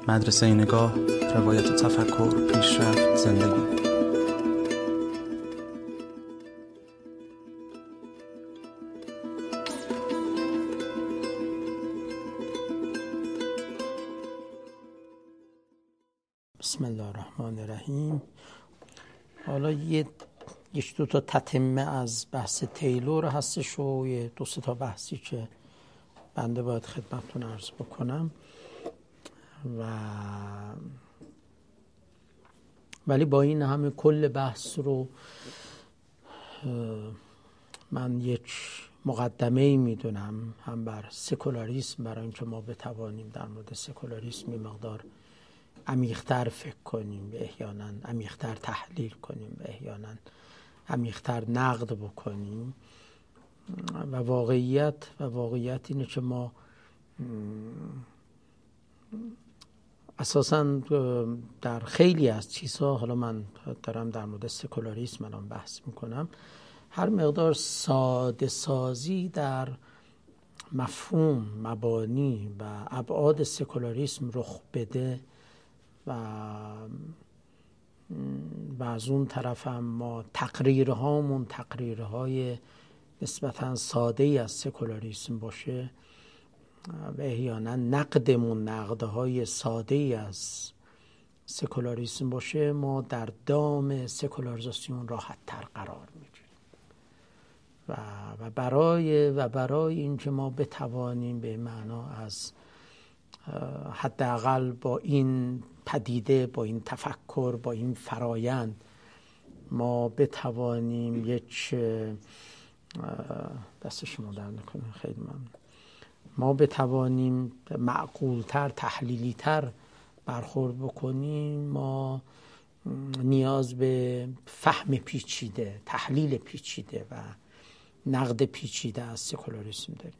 مدرسه نگاه، روایت تفکر، پیشرفت، زندگی. بسم الله الرحمن الرحیم. حالا یک دو تا تتمه از بحث تیلور هستش و یه دو سه تا بحثی که بنده باید خدمتتون عرض بکنم ولی با این همه کل بحث رو من یک مقدمه‌ای میدونم هم بر سکولاریسم، برای اینکه ما بتوانیم در مورد سکولاریسم یه مقدار عمیق‌تر فکر کنیم، احیانا عمیق‌تر تحلیل کنیم، احیانا عمیق‌تر نقد بکنیم و واقعیت اینه که ما اساساً در خیلی از چیزها، حالا من دارم در مورد سکولاریسم الان بحث میکنم، هر مقدار ساده سازی در مفهوم، مبانی و ابعاد سکولاریسم رخ بده و از اون طرف هم ما تقریرهای نسبتاً ساده‌ای از سکولاریسم باشه و احیانا نقدهای ساده‌ای از سکولاریسم باشه، ما در دام سکولاریزاسیون راحت تر قرار میگیریم و برای اینکه ما بتوانیم به معنا از حداقل با این پدیده، با این تفکر، با این فرایند ما بتوانیم یک دست شما در نکنه، خیلی ممنون، ما بتوانیم معقولتر، تحلیلیتر برخورد بکنیم، ما نیاز به فهم پیچیده، تحلیل پیچیده و نقد پیچیده از سکولاریسم داریم.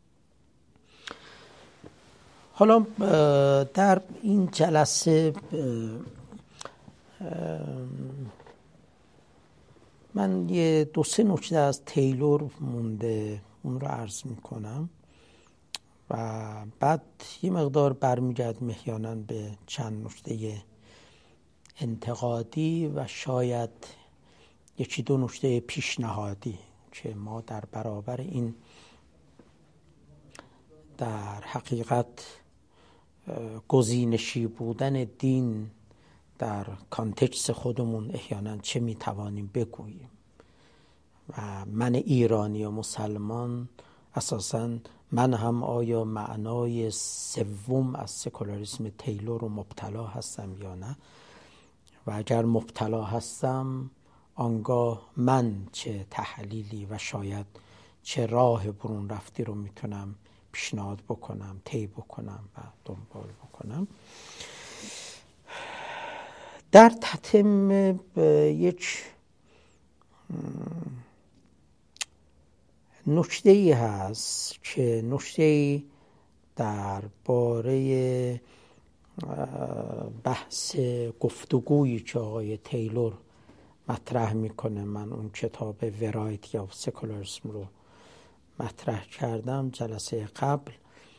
حالا در این جلسه من یه دو سه نکته از تیلور مونده، اون رو عرض میکنم و بعد یه مقدار برمیگردم احیانا به چند نکته انتقادی و شاید یکی دو نکته پیشنهادی که ما در برابر این در حقیقت گزینشی بودن دین در کانتکست خودمون احیانا چه میتوانیم بگوییم و من ایرانی و مسلمان اساساً من هم آیا معنای سوم از سکولاریسم تیلور رو مبتلا هستم یا نه، و اگر مبتلا هستم آنگاه من چه تحلیلی و شاید چه راه برون رفتی رو میتونم پیشنهاد بکنم، طی بکنم و دنبال بکنم. در تتمه یک نکته‌ای هست که نکته‌ای درباره بحث گفتگویی که آقای تیلور مطرح میکنه. من اون کتاب ورایتی آف سکولاریسم رو مطرح کردم جلسه قبل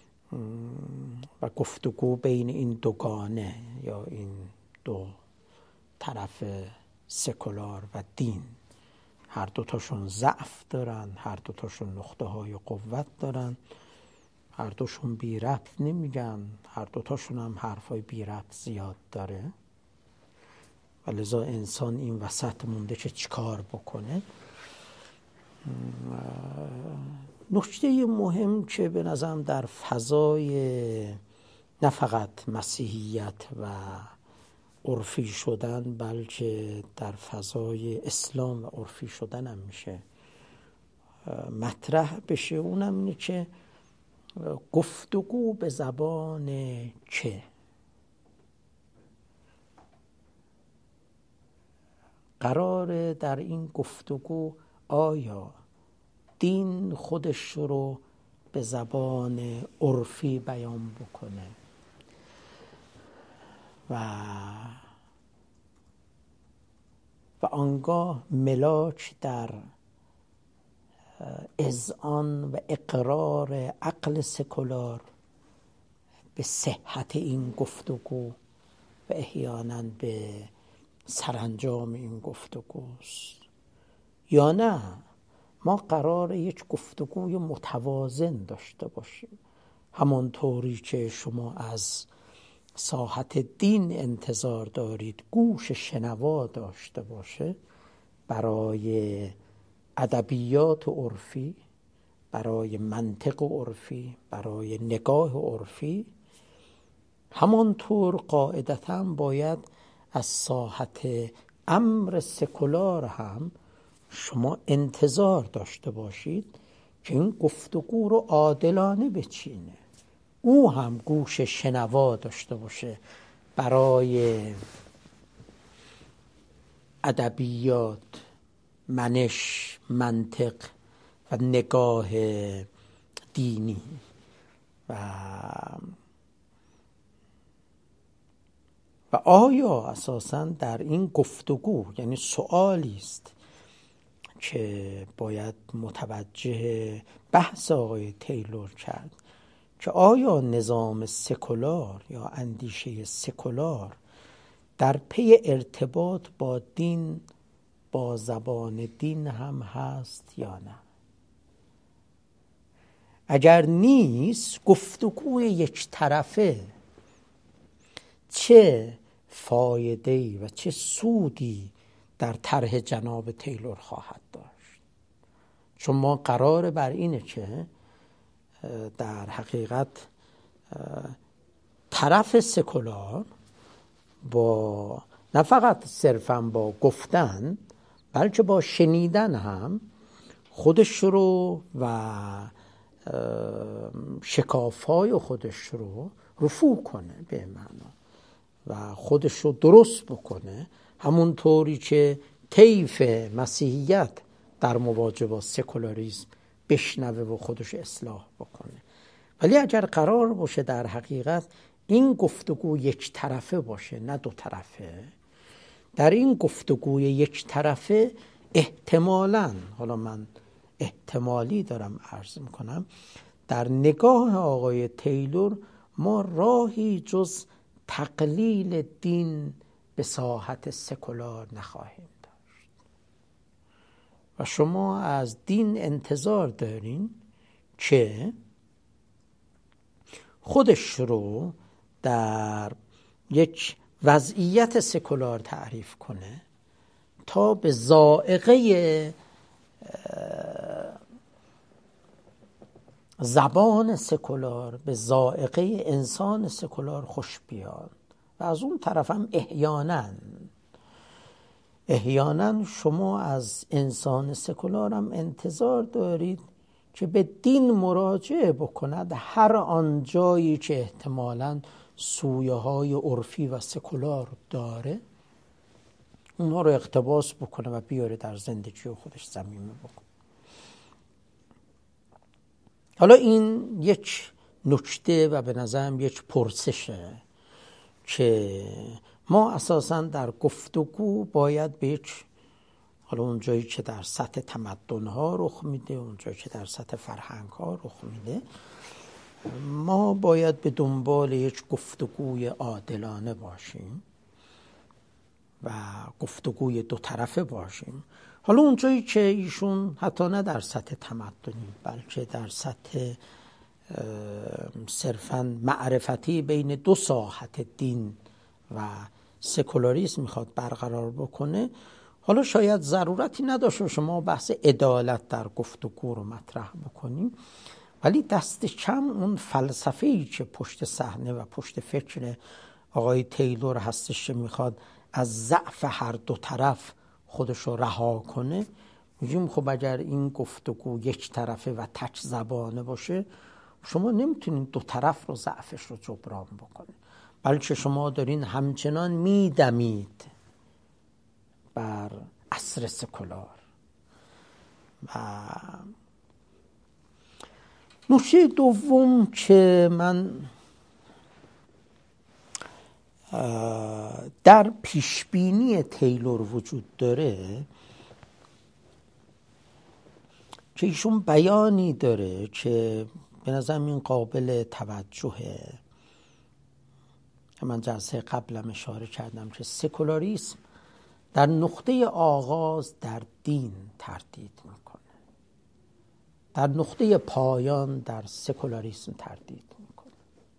و گفتگو بین این دوگانه یا این دو طرف سکولار و دین، هر دوتاشون ضعف دارن، هر دوتاشون نقطه های قوت دارن، هر دوشون بی ربط نمیگن، هر دوتاشون هم حرفای بی ربط زیاد داره و لذا انسان این وسط مونده که چیکار بکنه. نکته مهم که به نظرم در فضای نه فقط مسیحیت و عرفی شدن بلکه در فضای اسلام و عرفی شدن هم میشه مطرح بشه، اونم اینه که گفتگو به زبان چه؟ قراره در این گفتگو آیا دین خودش رو به زبان عرفی بیان بکنه و آنگاه ملاک در اذعان و اقرار عقل سکولار به صحت این گفتگو و احیانا به سرانجام این گفتگوست، یا نه ما قراره یک گفتگوی متوازن داشته باشیم. همانطوری که شما از ساحت دین انتظار دارید گوش شنوا داشته باشه برای ادبیات عرفی، برای منطق عرفی، برای نگاه عرفی، همانطور قاعدتاً باید از ساحت امر سکولار هم شما انتظار داشته باشید که این گفتگو رو عادلانه بچینه، او هم گوش شنوا داشته باشه برای ادبیات، منش، منطق و نگاه دینی. و آیا اساساً در این گفتگو، یعنی سؤالی است که باید متوجه بحث آقای تیلور کرد، که آیا نظام سکولار یا اندیشه سکولار در پی ارتباط با دین، با زبان دین هم هست یا نه؟ اگر نیست، گفتگوی یک طرفه چه فایده‌ای و چه سودی در طرح جناب تیلور خواهد داشت؟ چون ما قرار بر اینه که در حقیقت طرف سکولار با نه فقط صرفاً با گفتن، بلکه با شنیدن هم خودش رو و شکافای خودش رو رفوع کنه به معنا و خودش رو درست بکنه، همونطوری که طیف مسیحیت در مواجهه با سکولاریسم بشنوه و خودش اصلاح بکنه. ولی اگر قرار باشه در حقیقت این گفتگو یک طرفه باشه نه دو طرفه، در این گفتگوی یک طرفه احتمالاً، حالا من احتمالی دارم عرض میکنم، در نگاه آقای تیلور ما راهی جز تقلیل دین به ساحت سکولار نخواهیم داشت و شما از دین انتظار دارین که خودش رو در یک وضعیت سکولار تعریف کنه تا به ذائقه زبان سکولار، به ذائقه انسان سکولار خوش بیاد. و از اون طرف هم احیانا شما از انسان سکولار هم انتظار دارید که به دین مراجعه بکند هر آن جایی که احتمالاً سویه های عرفی و سکولار داره، اونها رو اقتباس بکنه و بیاره در زندگی خودش ضمیمه بکنه. حالا این یک نکته و به نظرم یک پرسشه که ما اساساً در گفتگو باید به یک، حالا اون جایی که در سطح تمدن‌ها رخ میده، اون جایی که در سطح فرهنگ‌ها رخ میده، ما باید به دنبال یک گفتگوی عادلانه باشیم و گفتگوی دو طرفه باشیم. حالا اون جایی که ایشون حتی نه در سطح تمدنی بلکه در سطح صرفاً معرفتی بین دو ساحت دین و سکولاریسم میخواد برقرار بکنه، حالا شاید ضرورتی نداشته شما بحث عدالت در گفتگو رو مطرح بکنیم، ولی دست کم اون فلسفه‌ای که پشت صحنه و پشت فکر آقای تیلور هستش که میخواد از ضعف هر دو طرف خودش رو رها کنه، میگیم خب اگر این گفتگو یک طرفه و تک زبانه باشه، شما نمیتونین دو طرف رو ضعفش رو جبران بکنید، بلکه شما دارین همچنان میدمید بر عصر سکولار. و نکته دوم که من در پیشبینی تیلور وجود داره که ایشون بیانی داره که به نظرم این قابل توجهه که من جلسه قبلم اشاره کردم که سکولاریسم در نقطه آغاز در دین تردید میکنه، در نقطه پایان در سکولاریسم تردید میکنه.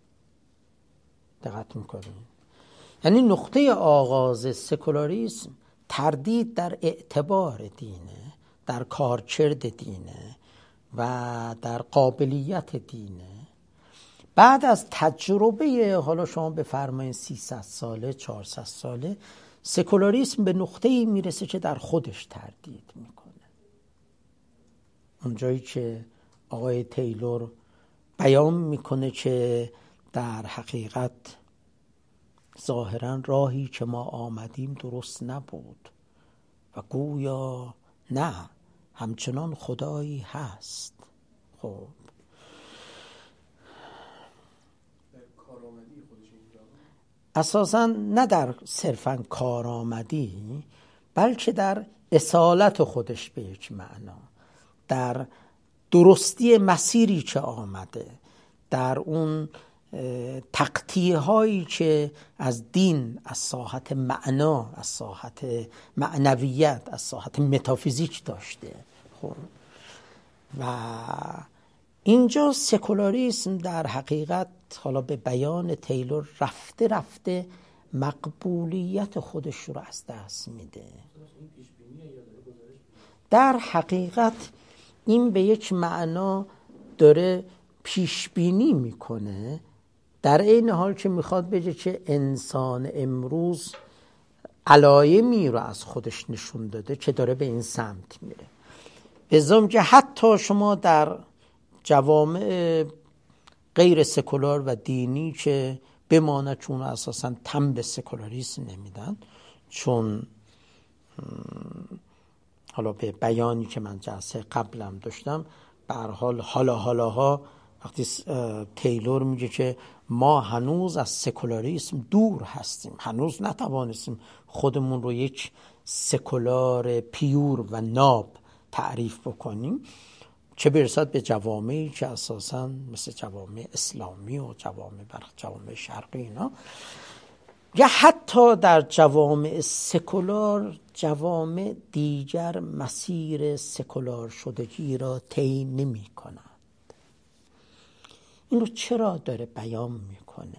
دقت میکنید؟ یعنی نقطه آغاز سکولاریسم تردید در اعتبار دینه، در کارکرد دینه و در قابلیت دینه. بعد از تجربه، حالا شما بفرمایید 300 ساله 400 ساله، سکولاریسم به نقطه‌ای میرسه که در خودش تردید میکنه. اونجایی که آقای تیلور بیان میکنه که در حقیقت ظاهراً راهی که ما آمدیم درست نبود و گویا نه، همچنان خدایی هست. خب اساساً نه در صرفاً کارآمدی، بلکه در اصالت خودش به یک معنا، در درستی مسیری که آمده، در اون تقطیع هایی که از دین، از ساحت معنا، از ساحت معنویت، از ساحت متافیزیک داشته. خب و اینجا سکولاریسم در حقیقت، حالا به بیان تیلور، رفته رفته مقبولیت خودش رو از دست میده. در حقیقت این به یک معنا داره پیشبینی میکنه، در این حال که میخواد بگه که انسان امروز علایمی رو از خودش نشون داده که داره به این سمت میره. به ضمن که حتی شما در جوامع غیر سکولار و دینی که بماند، چون اساساً تن به سکولاریسم نمیدن، چون حالا به بیانی که من جلسه قبلم داشتم، به هر حال حالاها وقتی تیلور میگه که ما هنوز از سکولاریسم دور هستیم، هنوز نتوانستیم خودمون رو یک سکولار پیور و ناب تعریف بکنیم، چه برسد به جوامعی که اساساً مثل جوامع اسلامی و جوامع شرقی اینا، یا حتی در جوامع سکولار، جوامع دیگر مسیر سکولار شدگی را طی نمی کنند. این رو چرا داره بیان میکنه؟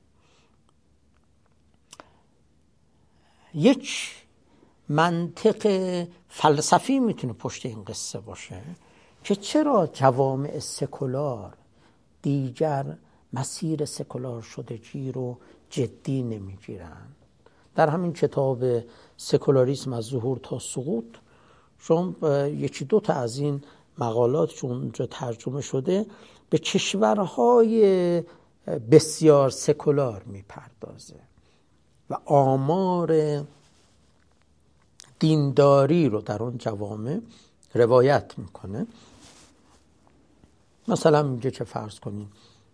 یک منطق فلسفی میتونه پشت این قصه باشه که چرا جوامع سکولار دیگر مسیر سکولار شدگی رو جدی نمیگیرن. در همین کتاب سکولاریسم از ظهور تا سقوط شما یکی دو تا از این مقالات چون اونجا ترجمه شده به کشورهای بسیار سکولار میپردازه و آمار دینداری رو در اون جوامع روایت میکنه. مثلا میگه که فرض کنیم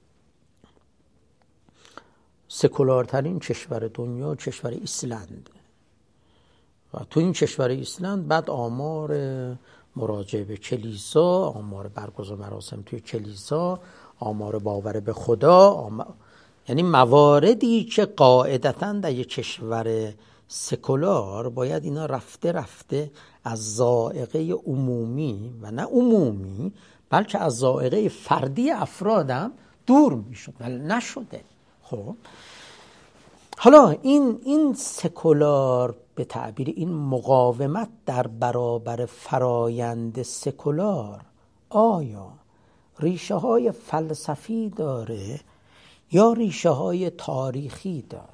سکولارترین کشور دنیا کشور ایسلند و تو این کشور ایسلند بعد آمار مراجعه به کلیسا، آمار برگزار مراسم توی کلیسا، آمار باور به خدا، یعنی مواردی که قاعدتاً در یک کشور سکولار باید اینا رفته رفته از ذائقه عمومی و نه عمومی بلکه از ذائقه فردی افرادم دور میشد ولی نشده. خب حالا این سکولار، به تعبیر این مقاومت در برابر فرایند سکولار، آیا ریشه های فلسفی داره یا ریشه های تاریخی داره؟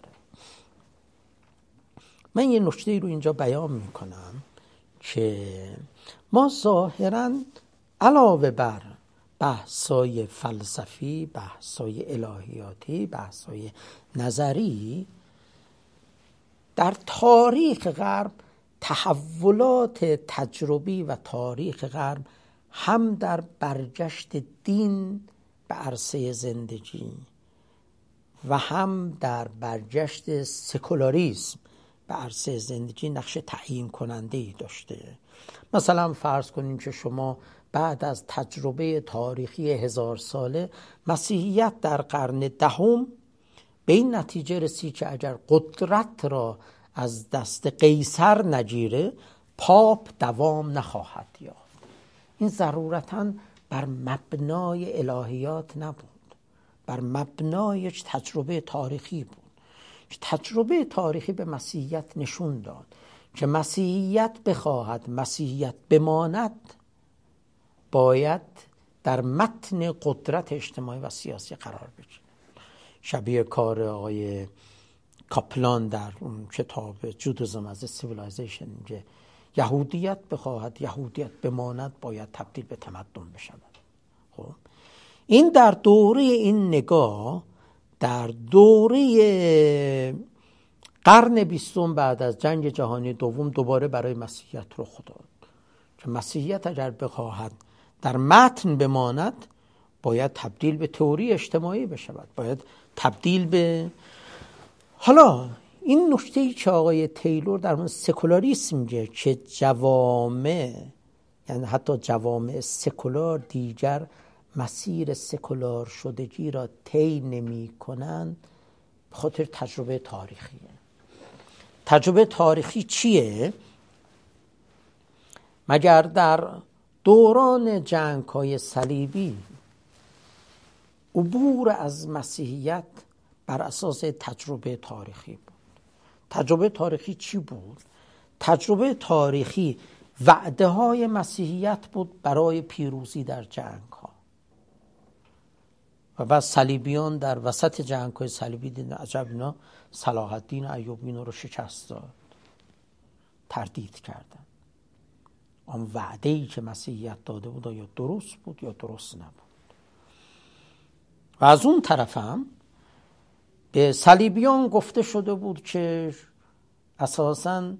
من یه نکته رو اینجا بیان میکنم که ما ظاهراً علاوه بر بحثای فلسفی، بحثای الهیاتی، بحثای نظری، در تاریخ غرب تحولات تجربی و تاریخ غرب هم در برگشت دین به عرصه زندگی و هم در برگشت سکولاریسم به عرصه زندگی نقش تعیین کننده‌ای داشته. مثلا فرض کنیم که شما بعد از تجربه تاریخی 1000 ساله مسیحیت در قرن 10 به این نتیجه رسید که اگر قدرت را از دست قیصر نگیره پاپ دوام نخواهد یافت. این ضرورتاً بر مبنای الهیات نبود، بر مبنای یک تجربه تاریخی بود. تجربه تاریخی به مسیحیت نشون داد که مسیحیت بخواهد مسیحیت بماند باید در متن قدرت اجتماعی و سیاسی قرار بگیرد. شبیه کار آقای کاپلان در اون کتاب جودیسم از سیویلایزیشن میگه یهودیت بخواهد یهودیت بماند باید تبدیل به تمدن بشود. خب این در دوره این نگاه در دوره قرن 20 بعد از جنگ جهانی دوم دوباره برای مسیحیت رخ داد که مسیحیت اگر بخواهد در متن بماند باید تبدیل به تئوری اجتماعی بشود، باید تبدیل به. حالا این نکته‌ای که آقای تیلور در مورد سکولاریسم میگه که جوامع، یعنی حتی جوامع سکولار دیگر مسیر سکولار شدگی را طی نمی‌کنند، به خاطر تجربه تاریخیه. تجربه تاریخی چیه؟ مگر در دوران جنگ‌های صلیبی عبور از مسیحیت بر اساس تجربه تاریخی بود. تجربه تاریخی چی بود؟ تجربه تاریخی وعده های مسیحیت بود برای پیروزی در جنگ ها و بعد صلیبیان در وسط جنگ های صلیبی دیدن عجب اینا صلاح الدین ایوبی اینا رو شکست داد، تردید کردن آن وعده‌ای که مسیحیت داده بود یا درست بود یا درست نبود. و از اون طرف هم به صلیبیان گفته شده بود که اساساً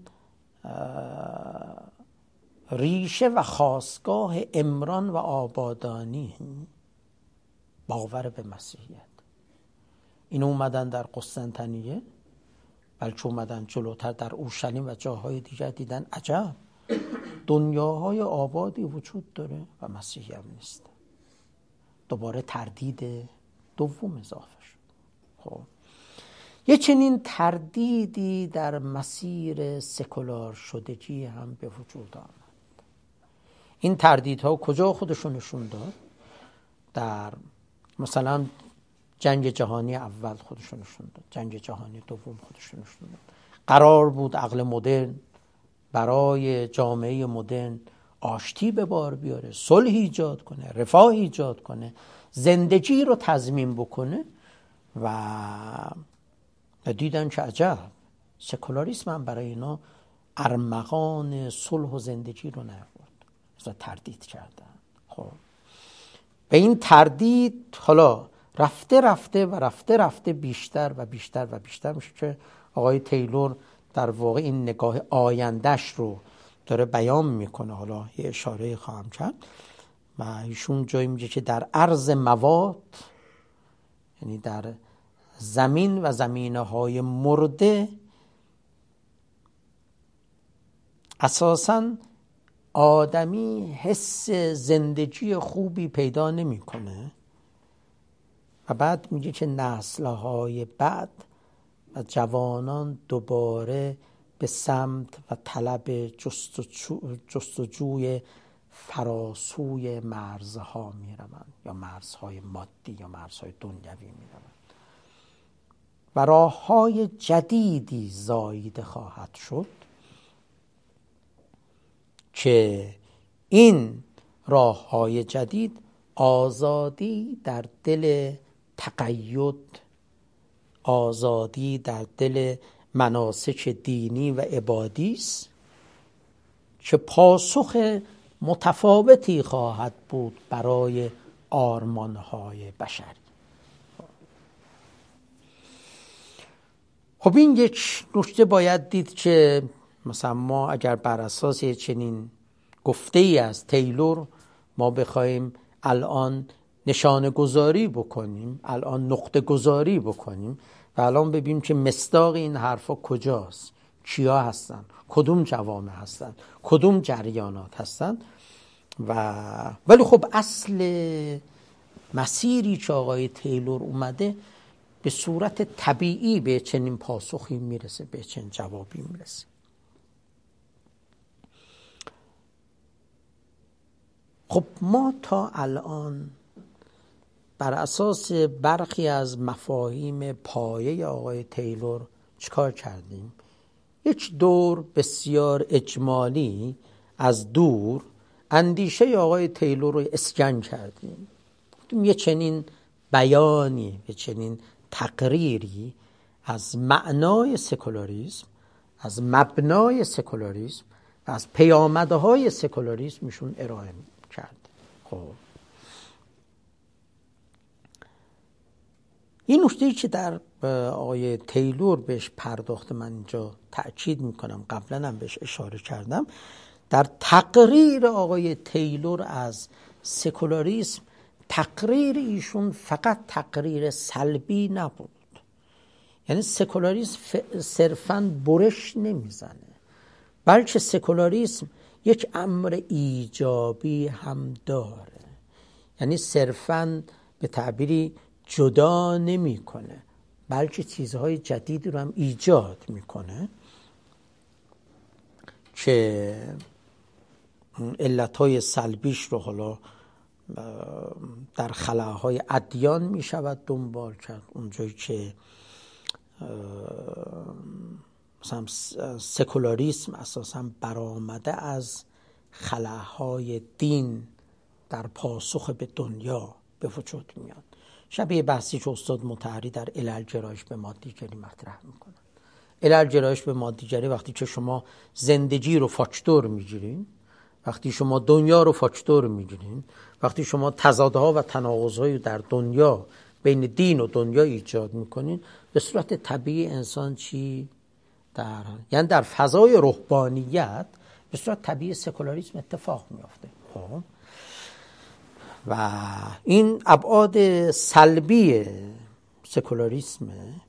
ریشه و خاستگاه عمران و آبادانی باور به مسیحیت. این اومدن در قسطنطنیه، بلکه اومدن جلوتر در اورشلیم و جاهای دیگر دیدن عجب دنیاهای آبادی وجود داره و مسیحی هم نیست. دوباره تردید دوم اضافه شد. خب یه چنین تردیدی در مسیر سکولار شدگی هم به وجود آمد. این تردیدها کجا خودشون نشون داد؟ در مثلا جنگ جهانی اول خودشون نشون داد، جنگ جهانی دوم خودشون نشون داد. قرار بود عقل مدرن برای جامعه مدرن آشتی به بار بیاره، صلح ایجاد کنه، رفاه ایجاد کنه، زندگی رو تضمین بکنه و دیدن که عجب سکولاریسم هم برای اینا ارمغان صلح و زندگی رو نیاورد، مثلا تردید کردن. خب به این تردید حالا رفته بیشتر و بیشتر و بیشتر میشه که آقای تیلور در واقع این نگاه آیندهش رو داره بیان میکنه. حالا یه اشاره خواهم کرد و ایشون جایی میگه که در عرض مواد، یعنی در زمین و زمینه‌های مرده، اساساً آدمی حس زندگی خوبی پیدا نمی‌کنه و بعد میگه که نسل‌های بعد و جوانان دوباره به سمت و طلب جستجوی فراسوی مرزها میروند، یا مرزهای مادی یا مرزهای دنیوی میروند و راه‌های جدیدی زاییده خواهد شد که این راه‌های جدید آزادی در دل تقید، آزادی در دل مناسک دینی و عبادی است که پاسخ متفاوتی خواهد بود برای آرمان‌های بشری. خب این یک نکته باید دید که مثلا ما اگر بر اساس چنین گفته‌ای از تیلور ما بخوایم الان نشانه گذاری بکنیم، الان نقطه گذاری بکنیم و الان ببینیم که مصداق این حرفا کجاست، کیا هستن، کدوم جوامع هستن، کدوم جریانات هستن. ولی خب اصل مسیری که آقای تیلور اومده به صورت طبیعی به چنین پاسخی میرسه، به چنین جوابی میرسه. خب ما تا الان بر اساس برخی از مفاهیم پایه آقای تیلور چیکار کردیم؟ یک دور بسیار اجمالی از دور اندیشه آقای تیلور رو اسکن کردیم. یه چنین بیانی، یه چنین تقریری از معنای سکولاریسم، از مبنای سکولاریسم و از پیامدهای سکولاریسم میشون ارائه کرد. خب این نکته‌ای که در آقای تیلور بهش پرداخته، من اینجا تأکید میکنم، قبلا هم بهش اشاره کردم، در تقریر آقای تیلور از سکولاریسم، تقریر ایشون فقط تقریر سلبی نبود. یعنی سکولاریسم صرفاً برش نمیزنه، بلکه سکولاریسم یک امر ایجابی هم داره. یعنی صرفاً به تعبیری جدا نمیکنه، بلکه چیزهای جدید رو هم ایجاد میکنه که علتهای سلبیش رو حالا در خلاهای ادیان میشود دنبال کرد. اونجایی که مثلا سکولاریسم اساساً برآمده از خلاهای دین در پاسخ به دنیا به وجود میاد. شبیه بحثی که استاد مطهری در علل گرایش به مادیگری مطرح میکنن. علل گرایش به مادیگری وقتی که شما زندگی رو فاکتور میگیرین، وقتی شما دنیا رو فاکتور میگیرین، وقتی شما تضادها و تناقض‌های در دنیا بین دین و دنیا ایجاد میکنین، به صورت طبیعی انسان چی یعنی در فضای روحانیت به صورت طبیعی سکولاریسم اتفاق میافته. خب و این ابعاد سلبی سکولاریسم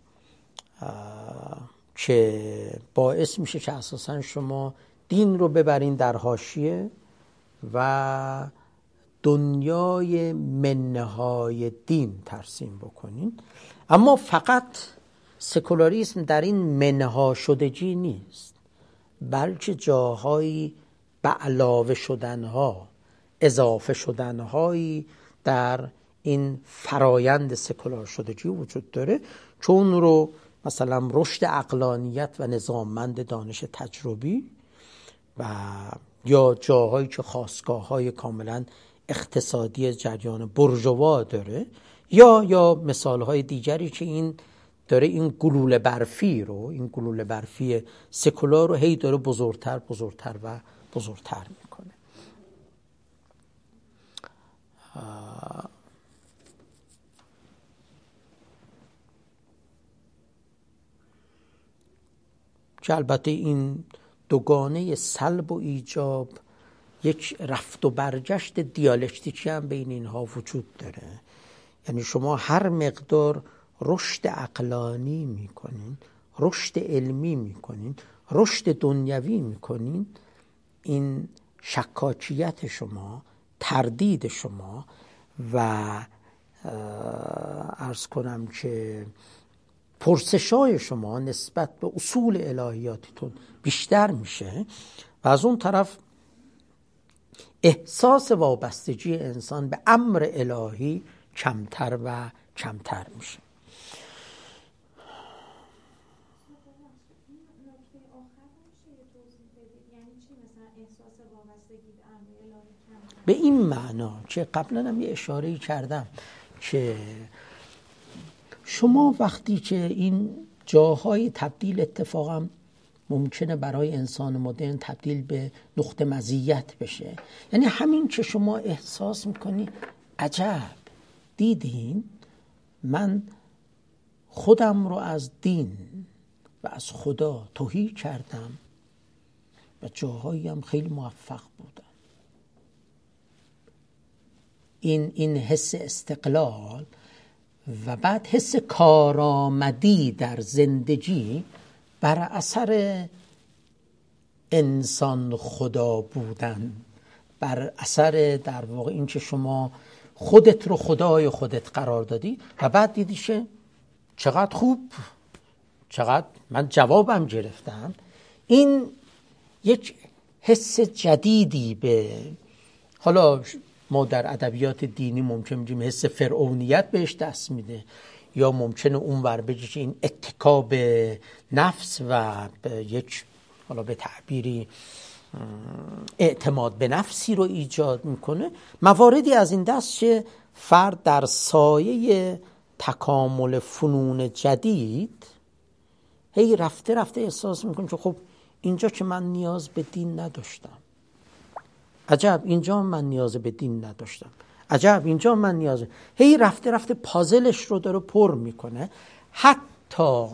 که باعث میشه که اساساً شما دین رو ببرین در حاشیه و دنیای منهای دین ترسیم بکنین. اما فقط سکولاریسم در این منها شدگی نیست، بلکه جاهایی به علاوه شدنها، اضافه شدنهایی در این فرایند سکولار شدگی وجود داره، چون رو مثلا رشد عقلانیت و نظاممند دانش تجربی و یا جاهایی که خاستگاه‌های کاملا اقتصادی جریان بورژوا داره، یا مثال‌های دیگری که این داره این گلوله برفی رو، این گلوله برفی سکولار رو هی داره بزرگتر و بزرگتر میکنه. که البته این دوگانه سلب و ایجاب یک رفت و برگشت دیالکتیکی هم بین اینها وجود داره. یعنی شما هر مقدار رشد عقلانی میکنین، رشد علمی میکنین، رشد دنیوی میکنین، این شکاکیت شما، تردید شما و عرض کنم که پرسشای شما نسبت به اصول الهیاتتون بیشتر میشه و از اون طرف احساس وابستگی انسان به امر الهی کمتر و کمتر میشه. به این معنا که قبلا هم یه اشاره‌ای کردم که شما وقتی که این جاهای تبدیل اتفاقا ممکنه برای انسان مدرن تبدیل به نقطه مزیت بشه، یعنی همین که شما احساس میکنی عجب دیدین من خودم رو از دین و از خدا تهی کردم و جاهایی هم خیلی موفق بودم، این حس استقلال و بعد حس کارآمدی در زندگی بر اثر انسان خدا بودن، بر اثر در واقع این که شما خودت رو خدای خودت قرار دادی و بعد دیدی که چقدر خوب، چقدر من جوابم گرفتم. این یک حس جدیدی به، حالا ما در ادبیات دینی ممکن میگیم حس فرعونیت بهش دست میده، یا ممکنه اونور بگیش این اتکا به نفس و به یک، حالا به تعبیری اعتماد به نفسی رو ایجاد میکنه. مواردی از این دست که فرد در سایه تکامل فنون جدید هی رفته رفته احساس میکنه که خب اینجا که من نیاز به دین نداشتم، عجب اینجا من نیاز به دین نداشتم، عجب اینجا من نیاز، هی رفته رفته پازلش رو داره پر میکنه، حتی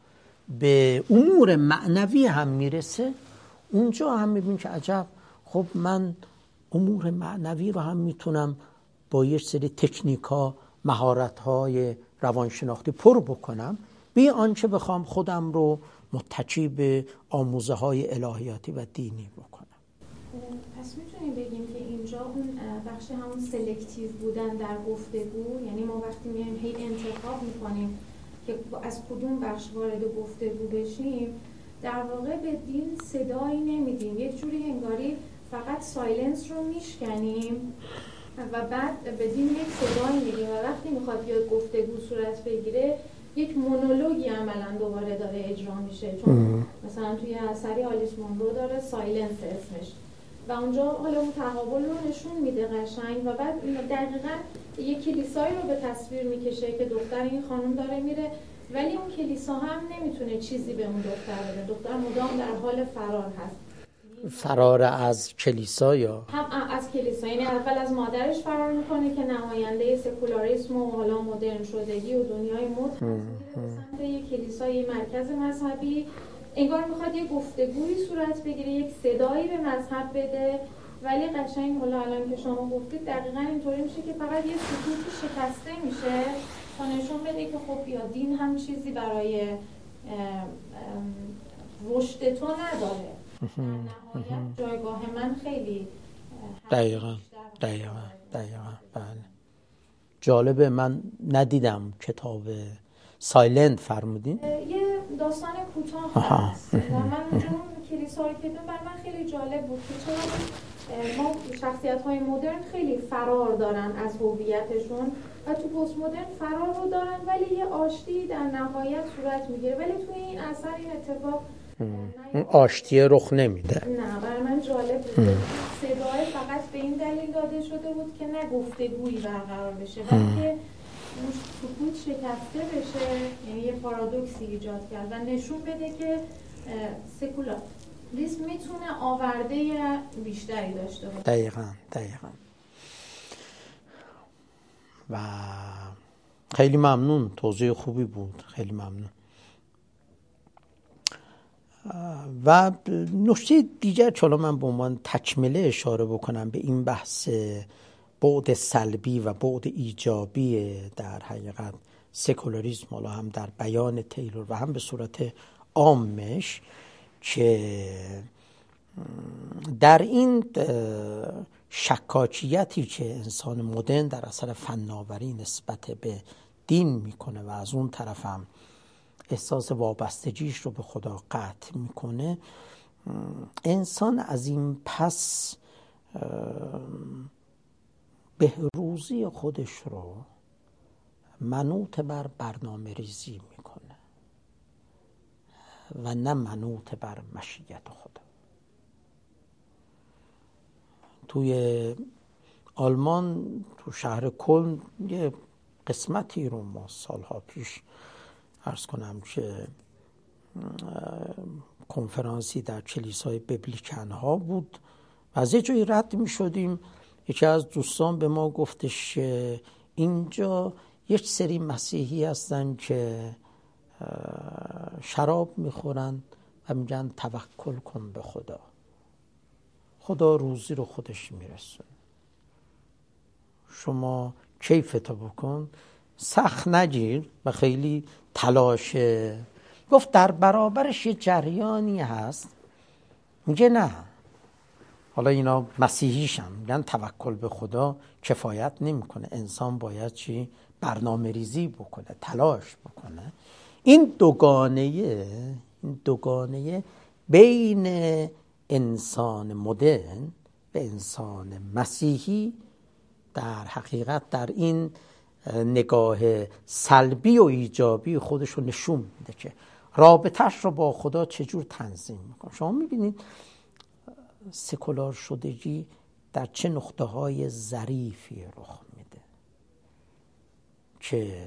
به امور معنوی هم میرسه. اونجا هم میبینی که عجب خب من امور معنوی رو هم میتونم با یک سری تکنیک‌ها، مهارت‌های روانشناختی پر بکنم، بی آنچه بخوام خودم رو متکی به آموزه‌های الهیاتی و دینی بکنم. پس میتونیم بگیم که اینجا اون بخش همون سلکتیو بودن در گفتگو، یعنی ما وقتی میایم هی انتخاب میکنیم که از کدوم بخش وارد گفتگو بشیم، در واقع به دین صدایی نمیدیم، یک جوری انگاری فقط سایلنس رو میشکنیم و بعد به دین یک صدایی میدیم و وقتی میخواد بیاد گفتگو صورت بگیره یک مونولوگی عملا دوباره داره اجرا میشه. چون مثلا توی اثری آلیس مونرو داره سایلنس اسمش و اونجا حالا اون تقابل رو نشون میده قشنگ و بعد دقیقاً یک کلیسایی رو به تصویر میکشه که دختر این خانم داره میره ولی اون کلیسا هم نمیتونه چیزی به اون دختر بده، دختر مدام در حال فرار هست. فرار از کلیسا یا هم از کلیسا، یعنی اول از مادرش فرار میکنه که نماینده سکولاریسم و حالا مدرن شدگی و دنیای مد هست، میره سمت یک کلیسای مرکز مذهبی، انگار میخواد یک گفتگویی صورت بگیره، یک صدایی به مذهب بده، ولی قشنگ حالا الان که شما گفتید دقیقاً اینطوری میشه که فقط یه سکوتی شکسته میشه تا نشون بده که خب یا دین هم چیزی برای رشد تو نداره. در نهایت جایگاه من خیلی دقیقاً بله. جالبه، من ندیدم کتاب سایلنت فرمودین؟ یه داستان کوتاه هست و من اونجا کلیسا رو که دیدم برای من خیلی جالب بود که چرا ما شخصیت‌های مدرن خیلی فرار دارن از هویتشون و تو پست مدرن فرار رو دارن ولی یه آشتی در نهایت صورت میگیره، ولی توی این اثر این اتفاق اون آشتی رخ نمیده. نه، برای من جالب بود. صدای فقط به این دلیل داده شده بود که نه گفتگویی برقرار بشه بلکه اون سکوت شکسته بشه، یعنی یه پارادوکسی ایجاد کرد و نشون بده که سکولاریسم میتونه آورده بیشتری داشته باشه. دقیقاً و خیلی ممنون، توضیح خوبی بود، خیلی ممنون. و نکته دیگر چون من به عنوان تکمله اشاره بکنم به این بحث بعد سلبی و بعد ایجابی در حقیقت سکولاریسم، حالا هم در بیان تیلور و هم به صورت عامش، که در این شکاکیتی که انسان مدرن در اثر فناوری نسبت به دین میکنه و از اون طرف هم احساس وابستگیش رو به خدا قطع میکنه، انسان از این پس بهروزی خودش رو منوط بر برنامه ریزی میکنه و نه منوط بر مشیت خدا. توی آلمان تو شهر کلن یه قسمتی رو ما سالها پیش عرض کنم که کنفرانسی در کلیسای ببلیکن ها بود و از یه جایی رد می شدیم، یکی از دوستان به ما گفتش که اینجا یک سری مسیحی هستن که شراب می خورن و میگن توکل کن به خدا، خدا روزی رو خودش میرسونه، شما کیفتو بکن، سخت نگیر و خیلی تلاشه. گفت در برابرش یه جریانی هست میگه نه، حالا اینا مسیحیشن، میگن توکل به خدا کفایت نمیکنه، انسان باید چی؟ برنامه ریزی بکنه، تلاش بکنه. این دوگانه بین انسان مدرن و انسان مسیحی در حقیقت در این نگاه سلبی و ایجابی خودش رو نشون میده که رابطهش رو با خدا چجور تنظیم میکنه. شما میبینید سکولار شدگی در چه نقطه های ظریفی رخ میده که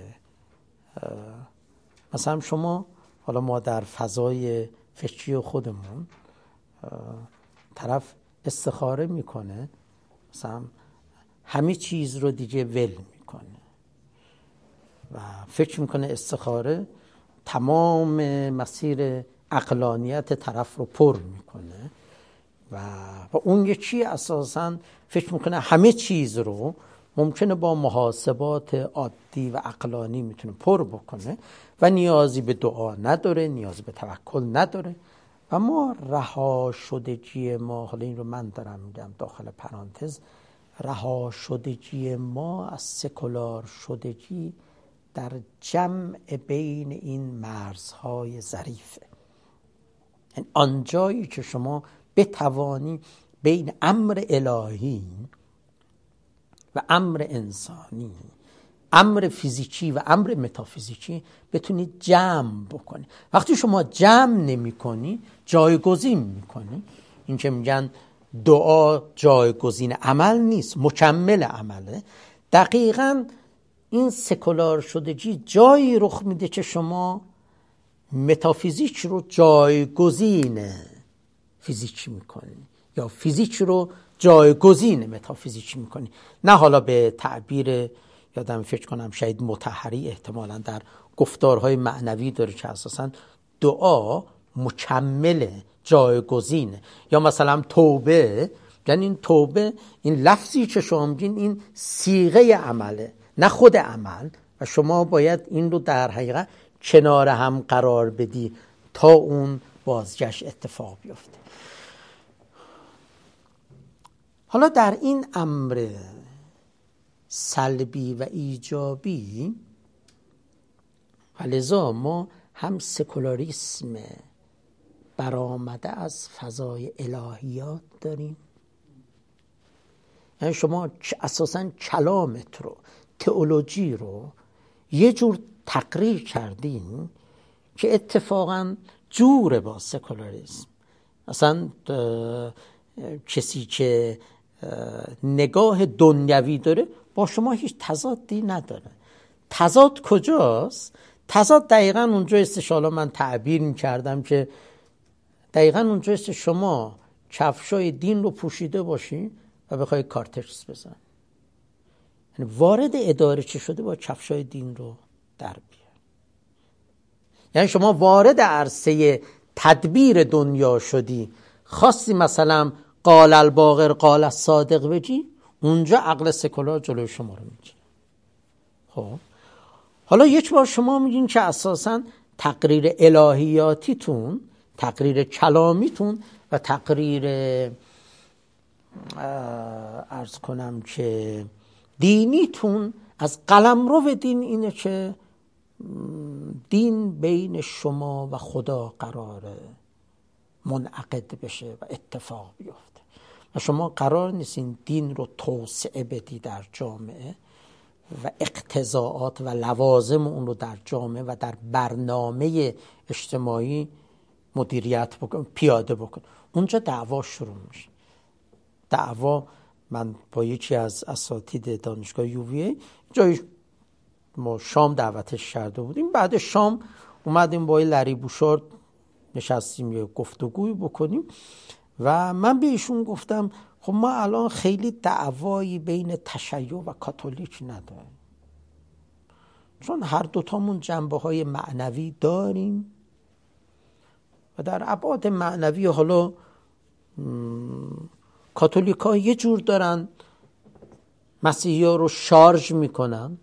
مثلا شما، حالا ما در فضای فکری خودمون، طرف استخاره میکنه، مثلا همه چیز رو دیگه ول میکنه و فکر میکنه استخاره تمام مسیر عقلانیت طرف رو پر میکنه و اون یکی اساساً فکر میکنه همه چیز رو ممکنه با محاسبات عادی و عقلانی میتونه پر بکنه و نیازی به دعا نداره، نیازی به توکل نداره. و ما رها شدگی ما، حالا این رو من دارم میگم داخل پرانتز، رها شدگی ما از سکولار شدگی در جمع بین این مرزهای ظریفه. یعنی آنجایی که شما بتوانی بین امر الهی و امر انسانی، امر فیزیکی و امر متافیزیکی بتونی جمع بکنی. وقتی شما جمع نمی کنی جایگزین میکنی. این که میگن دعا جایگزین عمل نیست، مکمل عمله. دقیقاً این سکولار شدگی جایی رخ میده که شما متافیزیک رو جایگزین فیزیک میکنی یا فیزیک رو جایگزین متافیزیک میکنی. نه حالا به تعبیر، یادم فکر کنم شاید مطهری احتمالاً در گفتارهای معنوی داره که اساساً دعا مکمل جایگزینه. یا مثلا توبه، یعنی این توبه، این لفظی که شما میگین این صیغه عمله نه خود عمل و شما باید این رو در حقیقت کنار هم قرار بدی تا اون بازگشت اتفاق بیفته. حالا در این امر سلبی و ایجابی و لذا ما هم سکولاریسم برآمده از فضای الهیات داریم. یعنی شما اساساً کلامت رو، تئولوژی رو یه جور تقریر کردین که اتفاقاً جوره با سکولاریسم. اصلا کسی که نگاه دنیوی داره با شما هیچ تضادی نداره. تضاد کجاست؟ تضاد دقیقاً اونجایست که حالا من تعبیر می‌کردم که دقیقاً اونجایست شما کفشای دین رو پوشیده باشی و بخوای کارتکس بزن. یعنی وارد اداره چه شده با کفشای دین رو در بیار. یعنی شما وارد عرصه تدبیر دنیا شدی، خواستی مثلا قال الباقر قال الصادق بگی، اونجا عقل سکولار جلوی شما رو میگیره. خب حالا یک بار شما میگین که اساساً تقریر الهیاتیتون، تقریر کلامیتون و تقریر عرض کنم که دینیتون از قلمرو دین اینه که دین بین شما و خدا قراره منعقد بشه و اتفاق بیفته و شما قرار نیستین دین رو توسعه بدی در جامعه و اقتضاعات و لوازم اون رو در جامعه و در برنامه اجتماعی مدیریت بکن، پیاده بکن. اونجا دعوا شروع میشه. دعوا، من با یکی از اساتید دانشگاه UVA جای ما شام دعوتش کرده بودیم، بعد شام اومدیم با لری بوشارد نشستیم یه گفتگوی بکنیم و من به ایشون گفتم خب ما الان خیلی دعوایی بین تشیع و کاتولیک نداریم، چون هر دوتامون جنبه های معنوی داریم و در ابعاد معنوی حالا کاتولیک ها یه جور دارن مسیحی ها رو شارژ میکنن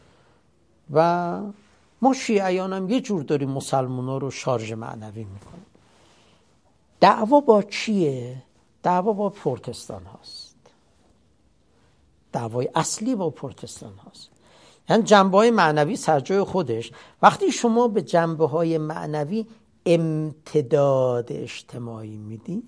و ما شیعیان هم یه جور داریم مسلمان ها رو شارژ معنوی میکنن. دعوا با چیه؟ دعوا با پروتستان هاست. دعوای اصلی با پروتستان هاست. یعنی جنبه‌های معنوی سرجای خودش. وقتی شما به جنبه‌های معنوی امتداد اجتماعی میدی،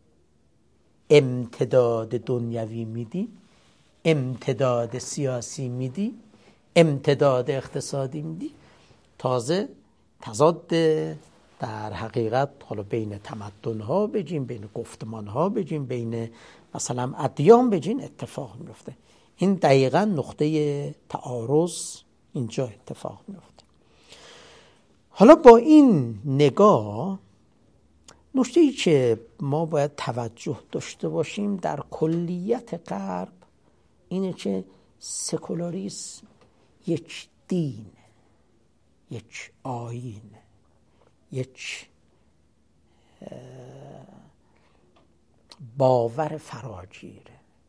امتداد دنیوی میدی، امتداد سیاسی میدی، امتداد اقتصادی میدی، تازه تضاد در حقیقت حالا بین تمدن‌ها بگیم، بین گفتمان‌ها بگیم، بین مثلا ادیان بگیم اتفاق میفته. این دقیقاً نقطه تعارض اینجا اتفاق میفته. حالا با این نگاه نکته‌ای که ما باید توجه داشته باشیم در کلیت غرب اینه که سکولاریسم یک دین، یک آیین، یک باور فراگیره،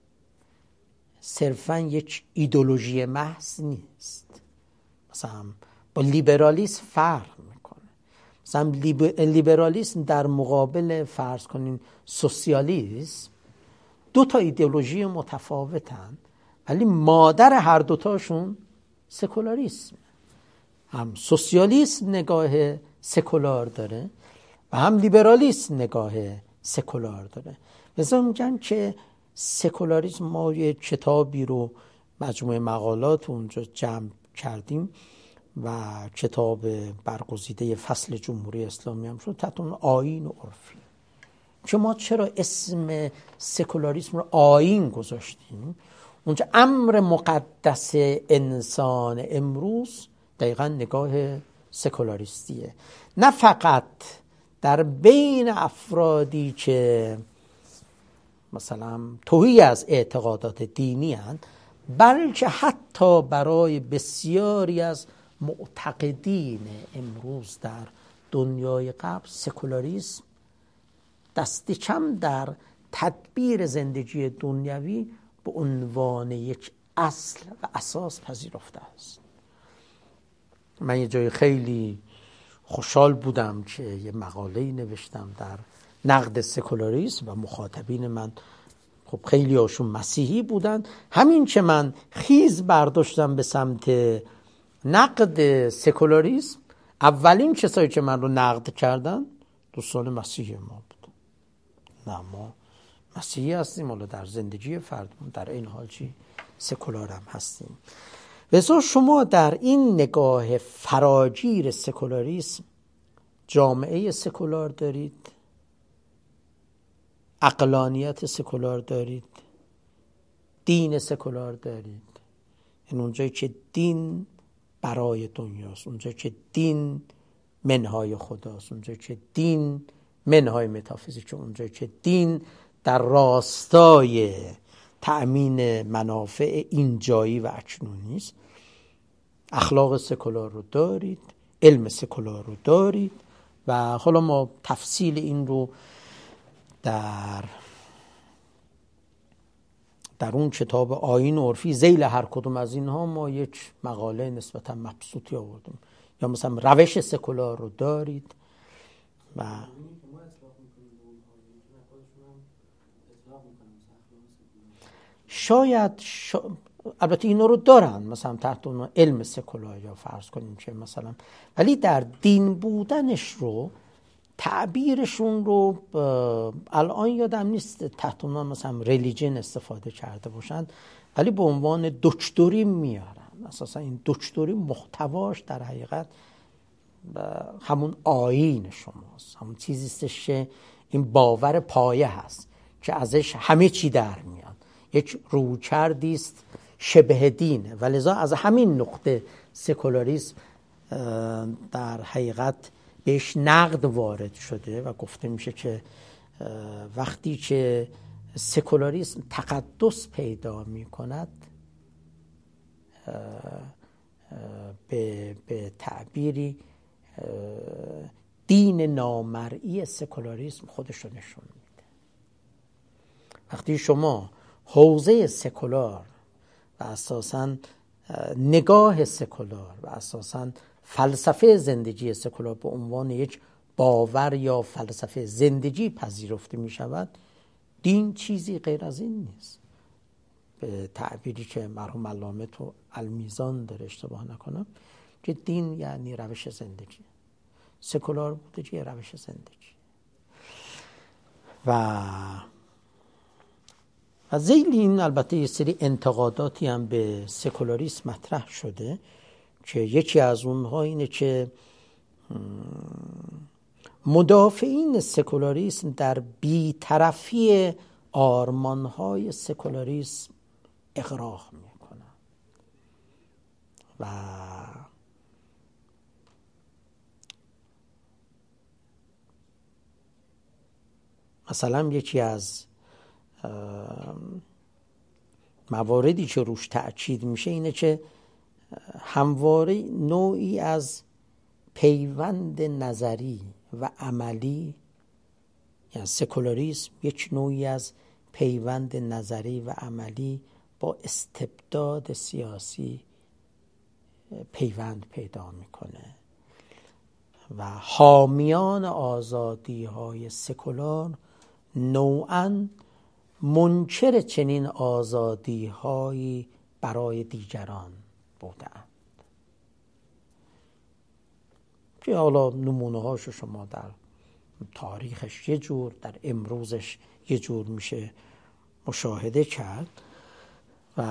صرفاً یک ایدئولوژی محض نیست. مثلا با لیبرالیسم فرق میکنه. مثلا لیبرالیسم در مقابل فرض کنین سوسیالیسم دو تا ایدئولوژی متفاوتن، ولی مادر هر دوتاشون سکولاریسم. هم سوسیالیسم نگاه سکولار داره و هم لیبرالیسم نگاه سکولار داره. لذا میگن که سکولاریسم، ما یه کتابی رو مجموعه مقالات اونجا جمع کردیم و کتاب برگزیده فصل جمهوری اسلامی هم شد تحت اون آیین و عرفی، که ما چرا اسم سکولاریسم رو آیین گذاشتیم؟ اونجا امر مقدس انسان امروز دقیقا نگاه سکولاریستیه. نه فقط در بین افرادی که مثلا توهی از اعتقادات دینی هستند، بلکه حتی برای بسیاری از معتقدین امروز در دنیای غرب سکولاریسم دست کم در تدبیر زندگی دنیوی به عنوان یک اصل و اساس پذیرفته است. من یه جای خیلی خوشحال بودم که یه مقاله‌ای نوشتم در نقد سکولاریسم و مخاطبین من خب خیلی هاشون مسیحی بودن. همین که من خیز برداشتم به سمت نقد سکولاریسم، اولین کسایی که من رو نقد کردن دوستان مسیحی ما بود. نه ما مسیحی هستیم، حالا در زندگی فردمون در این حال چی سکولار هم هستیم. لذا شما در این نگاه فراگیر سکولاریسم جامعه سکولار دارید، عقلانیت سکولار دارید، دین سکولار دارید. این اونجایی که دین برای دنیاست، اونجایی که دین منهای خداست، اونجایی که دین منهای متافیزیک، اونجایی که دین در راستای تأمین منافع اینجایی و اکنونی است. اخلاق سکولار رو دارید، علم سکولار رو دارید و حالا ما تفصیل این رو در اون کتاب آیین عرفی ذیل هر کدوم از اینها ما یک مقاله نسبتا مبسوطی آوردیم. یا مثلا روش سکولار رو دارید و البته اینا رو دارن مثلا تحت اون علم سکولار یا فرض کنیم که مثلا، ولی در دین بودنش رو تعبیرشون رو الان یادم نیست تحت اون مثلا ریلیجن استفاده کرده باشن، ولی به عنوان دکتری میارن. اساسا این دکتری محتواش در حقیقت همون آیین شماست، همون چیزی است که این باور پایه هست که ازش همه چی در میاد، یک رویکردی است شبه دینه و لذا از همین نقطه سکولاریسم در حقیقت بهش نقد وارد شده و گفته میشه که وقتی که سکولاریسم تقدس پیدا میکند به تعبیری دین نامرئی سکولاریسم خودش رو نشون میده. وقتی شما حوزه سکولار و اساساً نگاه سکولار و اساساً فلسفه زندگی سکولار به عنوان یک باور یا فلسفه زندگی پذیرفته می شود، دین چیزی غیر از این نیست. به تعبیری که مرحوم علامه تو المیزان داره اشتباه نکنم، که دین یعنی روش زندگی، سکولار بودگی روش زندگی. و ذیل این البته یه سری انتقاداتی هم به سکولاریسم مطرح شده که یکی از اونها اینه که مدافعین سکولاریسم در بی‌طرفی آرمانهای سکولاریسم اغراق میکنن و مثلا یکی از مواردی که روش تأکید میشه اینه که همواره نوعی از پیوند نظری و عملی، یعنی سکولاریسم یک نوعی از پیوند نظری و عملی با استبداد سیاسی پیوند پیدا میکنه و حامیان آزادی های سکولار نوعاً منکر چنین آزادی هایی برای دیگران بودند که حالا نمونه هاشو شما در تاریخش یه جور، در امروزش یه جور میشه مشاهده کرد. و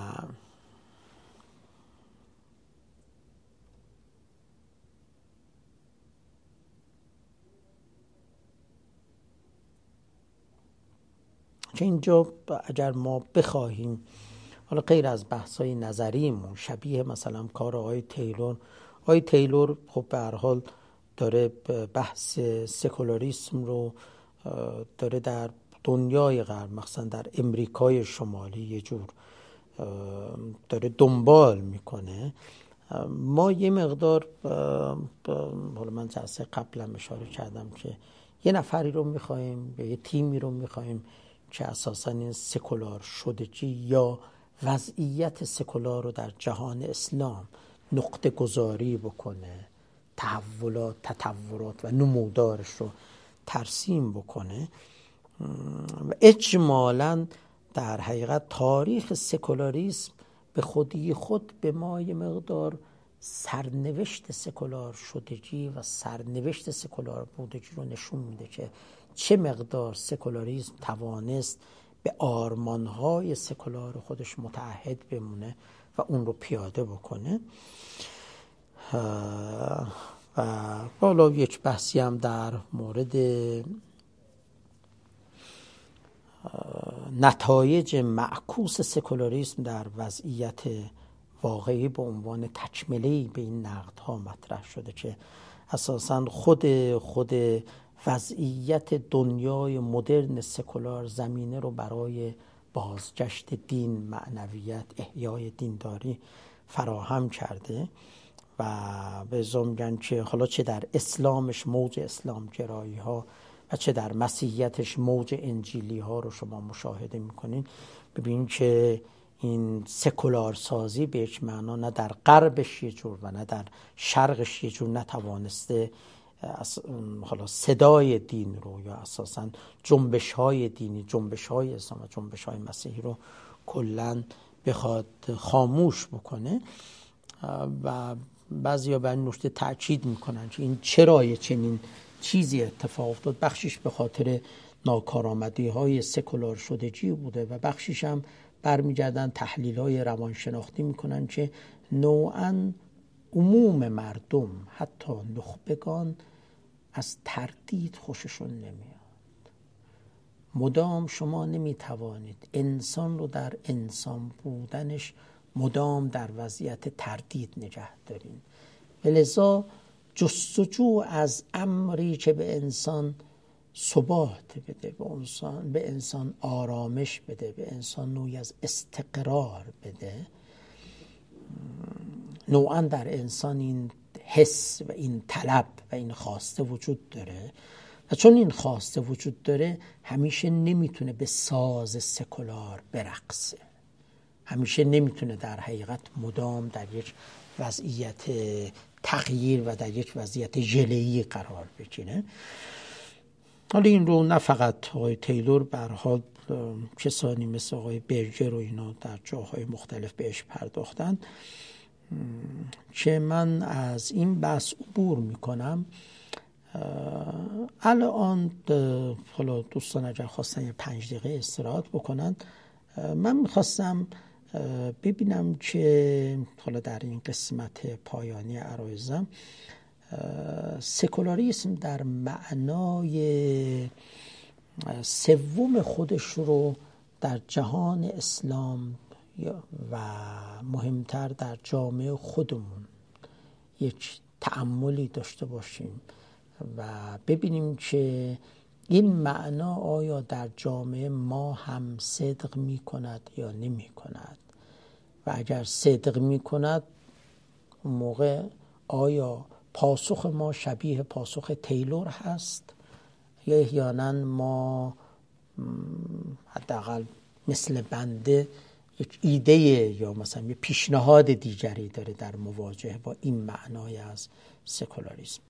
که اینجا اگر ما بخواهیم حالا غیر از بحث‌های نظریمون شبیه مثلا کار آقای تیلور خب به هر حال داره بحث سکولاریسم رو داره در دنیای غرب، مثلا در امریکای شمالی یه جور داره دنبال میکنه. ما یه مقدار حالا من جلسه قبلا اشاره کردم که یه نفری رو میخوایم یا یه تیمی رو میخوایم که اساساً این سکولار شدگی یا وضعیت سکولار رو در جهان اسلام نقطه گذاری بکنه، تطورات و نمودارش رو ترسیم بکنه. و اجمالاً در حقیقت تاریخ سکولاریسم به خودی خود به ما یه مقدار سرنوشت سکولار شدگی و سرنوشت سکولار بودگی رو نشون میده که چه مقدار سکولاریسم توانست به آرمانهای سکولار خودش متعهد بمونه و اون رو پیاده بکنه. و حالا یک بحثی هم در مورد نتایج معکوس سکولاریسم در وضعیت واقعی به عنوان تکمله‌ای به این نقدها مطرح شده که اساساً خود وضعیت دنیای مدرن سکولار زمینه رو برای بازگشت دین، معنویت، احیای دینداری فراهم کرده و به ازا میگن که حالا چه در اسلامش موج اسلام گرایی ها و چه در مسیحیتش موج انجیلی ها رو شما مشاهده میکنین. ببینید که این سکولار سازی به یک معنا نه در غربش یه جور و نه در شرقش یه جور نتوانسته حالا صدای دین رو یا اساساً جنبش های دینی، جنبش های اسلام و جنبش های مسیحی رو کلاً بخواد خاموش بکنه. و بعضیا بر این نکته تاکید میکنن که این چرا چنین چیزی اتفاق افتاد. بخشش به خاطر ناکارآمدی های سکولار شدگی بوده و بخشش هم برمیگردن تحلیل های روانشناختی میکنن که نوعاً عموم مردم حتی نخبگان از تردید خوششون نمیاد. مدام شما نمیتوانید انسان رو در انسان بودنش مدام در وضعیت تردید نگه دارین. لذا جستجو از امری که به انسان ثبات بده، به انسان آرامش بده، به انسان نوعی از استقرار بده، نوعاً در انسان این حس و این طلب و این خواسته وجود داره و چون این خواسته وجود داره همیشه نمیتونه به ساز سکولار برقصه، همیشه نمیتونه در حقیقت مدام در یک وضعیت تغییر و در یک وضعیت ژله‌ای قرار بگیره. حالا این رو نه فقط آقای تیلور به هر حال کسانی مثل آقای برجر و اینا در جاهای مختلف بهش پرداختن، که من از این بحث عبور میکنم. الان حالا دوستان اگر خواستن یه 5 دقیقه استراحت بکنن، من میخواستم ببینم که حالا در این قسمت پایانی عرایزم سکولاریسم در معنای سوم خودش رو در جهان اسلام و مهمتر در جامعه خودمون یک تأملی داشته باشیم و ببینیم که این معنا آیا در جامعه ما هم صدق می کند یا نمی کند، و اگر صدق می کند اون موقع آیا پاسخ ما شبیه پاسخ تیلور هست یا احیانا ما حداقل مثل بنده یک ایده یا مثلا یه پیشنهاد دیگری داره در مواجهه با این معنای از سکولاریسم.